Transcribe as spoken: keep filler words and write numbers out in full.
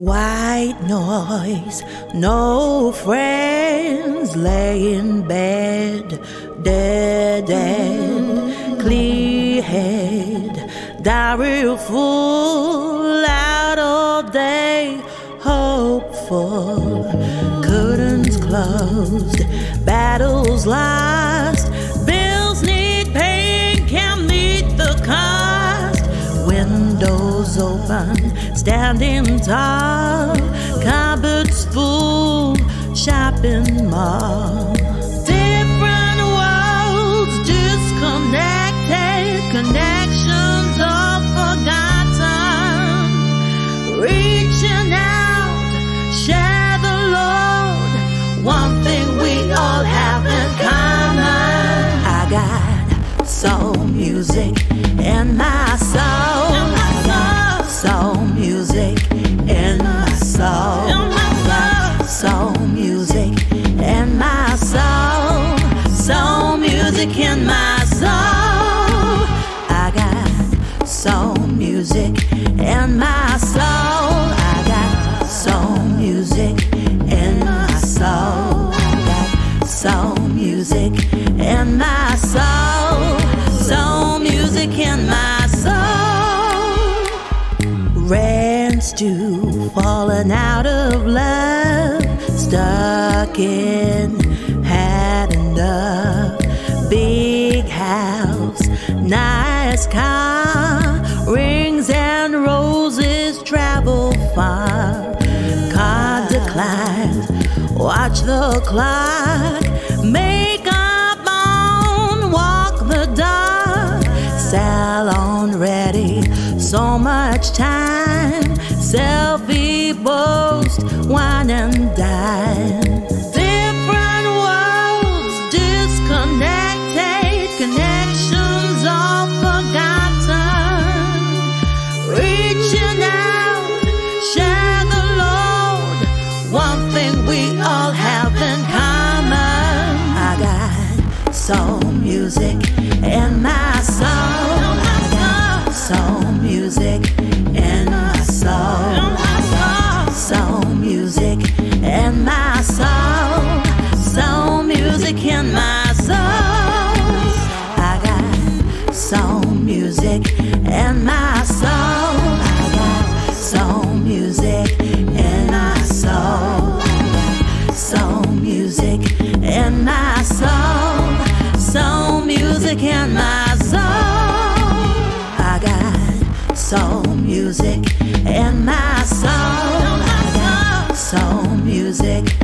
White noise, no friends, lay in bed, dead end, clear head, diary full, out all day, hopeful, curtains closed, battles lost, bills need paying, can't meet the cost, windows open, standing tall, cupboards full, shopping mall. Different worlds disconnected, connections all forgotten. Reaching out, share the load, one thing we all have in common. I got soul music in my soul. Soul music in my soul. Soul music in my soul. Soul music in my soul. I got soul music in my soul. I got soul music in my soul. I got soul music in my soul. Soul music in my soul. Ran stew, falling out of love, stuck in, had enough. Big house, nice car, rings and roses, travel far. Card declined, watch the clock, makeup on, walk the dog. Salon ready, so much time, selfie post, wine and dine. Different worlds disconnected, connections all forgotten. Reaching out, share the load, one thing we all have in common. I got soul music in my soul. Soul music in my soul. Soul music in my soul. Soul music in my soul. I got soul music in my soul. I got soul music in my soul. I got soul music in my soul. Soul music in my soul. Soul music in my soul. I got soul music